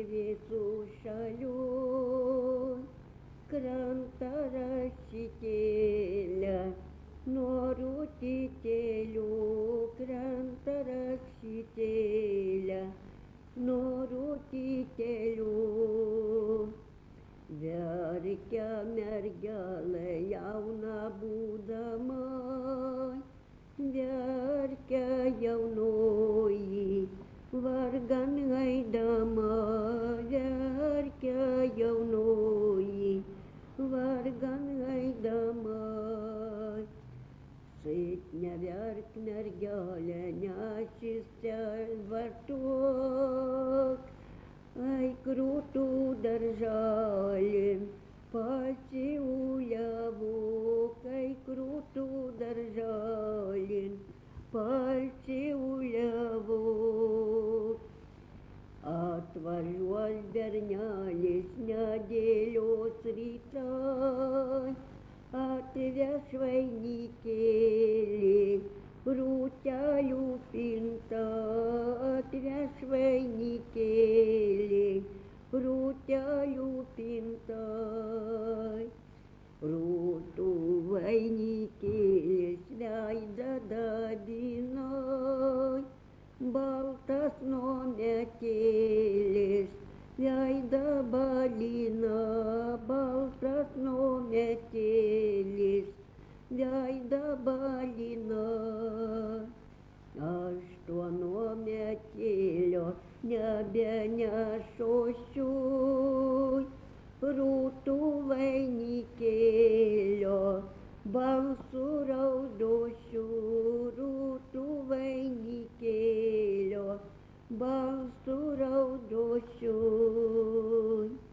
visų šalių, krantą rašytėlę, nuo rūtytėlių, krantą rašytėlę, nuo rūtytėlių. Verkia mergelė jauna būdama, verkia jaunoji, vargan eidama, verkia jaunoji, vargan eidama. Sit neverk mergelė, nesistelvartuok, eik rūtų darželin, pasiūliavok, eik rūtų darželin, pasiūliavok. Atvažiuos bernelis nedėlios rytą, atveš vainikėlį, rūtelių pintą, atveš vainikėlį, rūtelių pintą. Rūtų vainikėlis veidą dabina, baltas nometėlis veidą balina, baltas nometėlis veidą balina. Aš tuo nometėlio nebenešosiu, rūtų vainikėlio balsu raudosiu, rūtų vainikėlio balsu raudosiu.